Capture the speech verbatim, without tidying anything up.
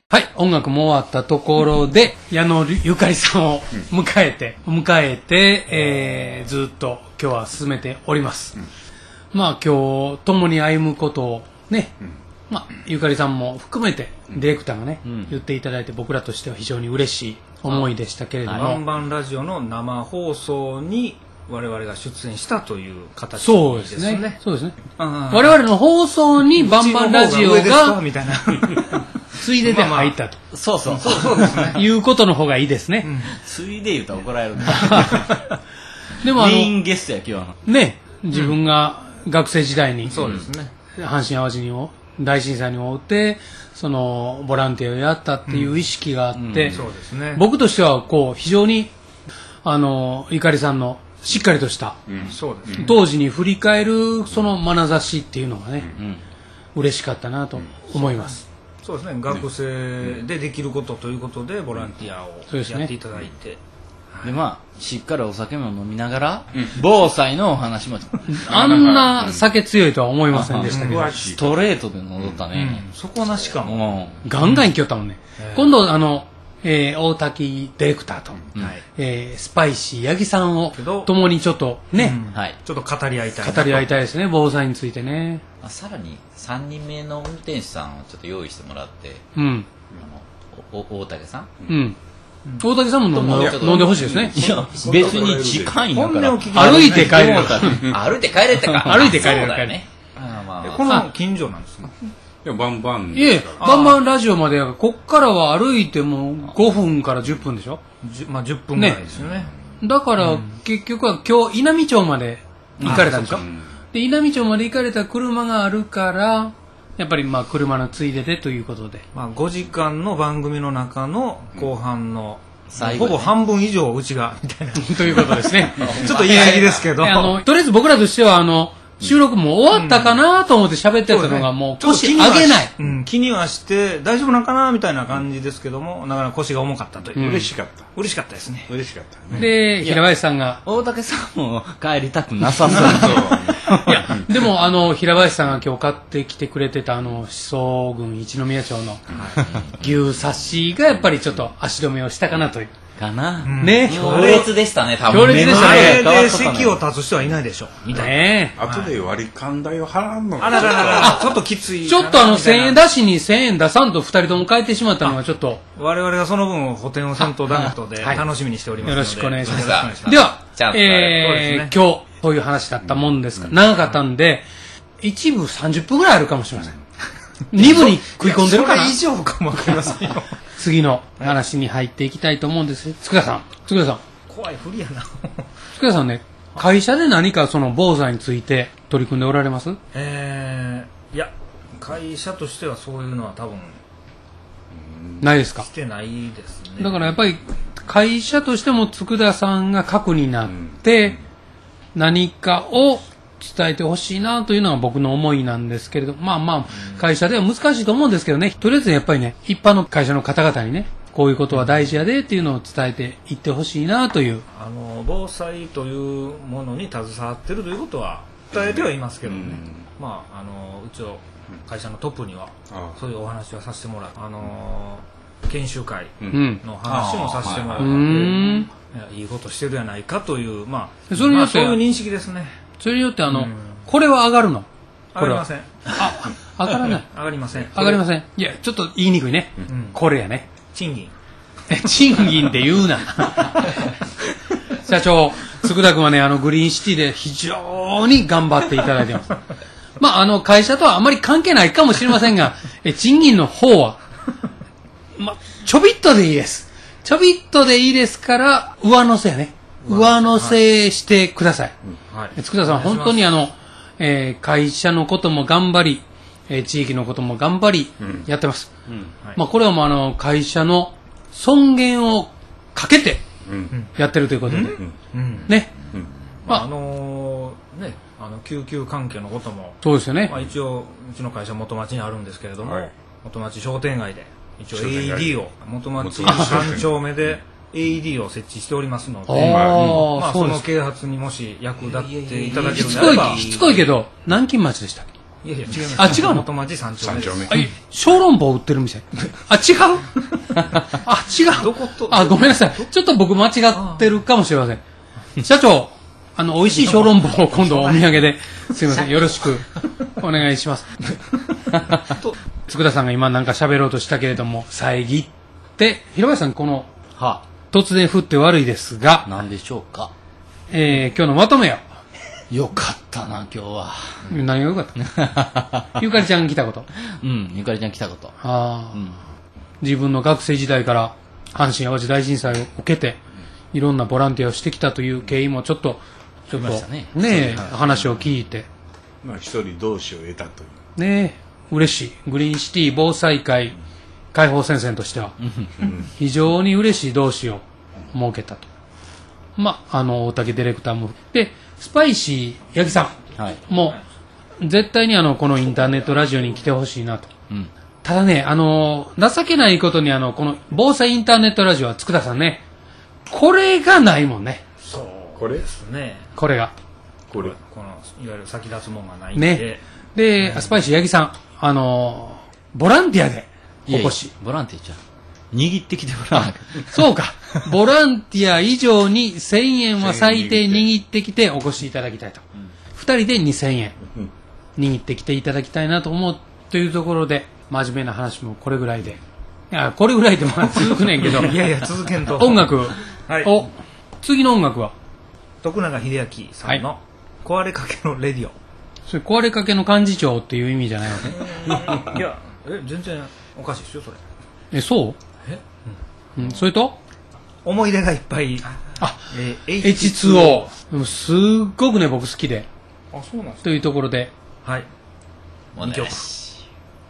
はい、音楽も終わったところで、矢野ゆかりさんを迎えて、うん、迎えて、えー、ずっと今日は進めております。うん、まあ今日、共に歩むことをね、うん、まあゆかりさんも含めて、ディレクターがね、うん、言っていただいて僕らとしては非常に嬉しい思いでしたけれども。 バンバンラジオの生放送に我々が出演したという形ですね。 そうですね。そうですね。我々の放送にバンバンラジオが、 みたいな。 ついでで入ったと、 まあ、そうそうそうそうですね。 いうことの方がいいですね。 うん、ついで言うと怒られるんだ。 でもあのメインゲストや今日はね、自分が学生時代に、うん、 そうですね。 阪神・淡路に大震災においてそのボランティアをやったっていう意識があって、うんうん、 そうですね。 僕としてはこう非常にあのゆかりさんのしっかりとした、 うんそうですね、 当時に振り返るその眼差しっていうのがね、うん、嬉しかったなと思います。 そうですね、学生でできることということでボランティアをやっていただいて、 うん、でまあしっかりお酒も飲みながら、うん、防災のお話もあんな酒強いとは思いませんでしたけど、 うん、ストレートで飲ったね、 うん、そこなしかも、 うん、ガンガンいきよったもんね、うん、今度あの、えー、大滝ディレクターと、うんえー、スパイシー八木さんを共にちょっとね、 うんはい、ちょっと語り合いたい語り合いたいですね、防災についてね。 さらにさんにんめの運転手さんをちょっと用意してもらって、 うん、 あのお大竹さん、 うん、大竹さんも飲んで、飲んでほしいですね。 いや別に時間やから歩いて帰れる歩いて帰れってか歩いて帰れるからね。 あまあこの近所なんですか。 いやバンバンいえバンバンラジオまでやからこっからは歩いてもごふんからじゅっぷんでしょ。 まあじゅっぷんぐらいですよね。 だから結局は今日稲美町まで行かれたんでしょ。で稲美町まで行かれた車があるからやっぱりまあ車のついででということで、 まあ、ごじかんの番組の中の後半の、うん、ほぼ半分以上うちがみたいなということですね。 ちょっと言い過ぎですけど、 あのとりあえず僕らとしてはあの収録も終わったかなと思って喋ってたのがもう腰上げない、 うん、気にはして大丈夫なんかなみたいな感じですけども、なかなか腰が重かったという、 うん、嬉しかった嬉しかったですね。 嬉しかったね。 で平林さんが大竹さんも帰りたくなさそういやでもあの平林さんが今日買ってきてくれてたあの思想郡一宮町の牛刺しがやっぱりちょっと足止めをしたかなというかな、 うん、ね強烈でしたね。多分強烈でしたね。 あれで席を立つ人はいないでしょみたいな、 ね、 後で割り勘代を払うのかあららららちょっときついちょっとあのせんえん出しにせんえん出さんとふたりとも変えてしまったのがちょっと我々がその分補填をせんとダメとで楽しみにしておりますので、 よろしくお願いします。では、えー、今日そういう話だったもんですから、長かったんで一部さんじゅっぷんぐらいあるかもしれません。に部に食い込んでるかな。 それ以上かもわかりませんよ。 次の話に入っていきたいと思うんです。佃さん、佃さん。 怖いふりやな。 佃さんね、会社で何かその防災について取り組んでおられます？ えー、いや会社としてはそういうのは多分ないですか？ してないですね。 だからやっぱり会社としても佃さんが核になって何かを伝えてほしいなというのが僕の思いなんですけれど、まあまあ会社では難しいと思うんですけどね、とりあえずやっぱりね一般の会社の方々にねこういうことは大事やでっていうのを伝えていってほしいなという、 あの防災というものに携わってるということは伝えてはいますけどね、うん、まああのうちの会社のトップにはそういうお話はさせてもらう、あの研修会の話もさせてもらう、うん、いいことしてるやないかという、まあ、それによって、まあ、そういう認識ですね。 それによってあの、うん、これは上がるの？ 上がりません。 あ、上がらない。 上がりません。 上がりません。いや、ちょっと言いにくいね。うん、これやね。 賃金。 賃金って言うな。社長、佃君はね、あのグリーンシティで非常に頑張っていただいてます。まあ、あの会社とはあまり関係ないかもしれませんが、え賃金の方は、まあ、ちょびっとでいいです。ちょびっとでいいですから、上乗せやね。上乗せしてください。はい、佃さん本当にあの、えー、会社のことも頑張り、えー、地域のことも頑張り、うん、やってます。うんはい、まあこれはもうあの会社の尊厳をかけてやってるということで、うんうん、ね。うんまああのー、ねあの救急関係のこともそうですよね。 まあ一応うちの会社元町にあるんですけれども、はい、元町商店街で一応 エーイーディー を元町さん丁目でエーイーディー を設置しておりますので、 あまあ、その啓発にもし役立っていただけるのであれば、 しつこいけど南京町でしたっけ？ いやいや違います。 あ違うの？ 元町さん丁目です。 小籠包売ってる店。 あ、違うあ、違う。 どことあ、ごめんなさい。ちょっと僕間違ってるかもしれません。社長、あの、美味しい小籠包を今度お土産で、すいません。よろしくお願いします。佃さんが今なんか喋ろうとしたけれども、遮って、広林さん、この、 は突然降って悪いですが、 何でしょうか。 えー、今日のまとめよ。 よかったな、今日は。 何がよかったゆかりちゃん来たこと。 うん、ゆかりちゃん来たこと。 ああ、 うん。 自分の学生時代から阪神・淡路大震災を受けて、いろんなボランティアをしてきたという経緯もちょっと、ちょっと、 来ましたねねえ、話を聞いて、 まあ一人同士を得たという。 ねえ、嬉しい。グリーンシティ防災会解放戦線としては、非常に嬉しい同士を設けたと。まあ、あの、大竹ディレクターも。で、スパイシー八木さん。 はい。 もう絶対にあのこのインターネットラジオに来てほしいなと。 うん。 ただね、あの情けないことにあのこの防災インターネットラジオは佃さんね、これがないもんね。 そうこれですね。 これがこれ。 このいわゆる先立つもんがないんで、 ね。で、スパイシー八木さん、あのボランティアでお越し。 いやいやボランティアちゃう。握ってきてもらわなきゃ。 そうか。ボランティア以上にせんえんは最低握ってきてお越しいただきたいと。二、人でにせんえん握ってきていただきたいなと思うというところで、真面目な話もこれぐらいで。いや、これぐらいでも続くねんけど。 いやいや続けんと音楽。 はいお、次の音楽は徳永英明さんの壊れかけのレディオ。 それ壊れかけの幹事長っていう意味じゃないわけ。 いやえ全然おかしいですよそれ。 え、そうえ、 うん、それと思い出がいっぱい。 あ、 えー、 エイチツーオー。でもすっごくね、僕好きで。 あそうなんですというところで、 はいお願いにきょくし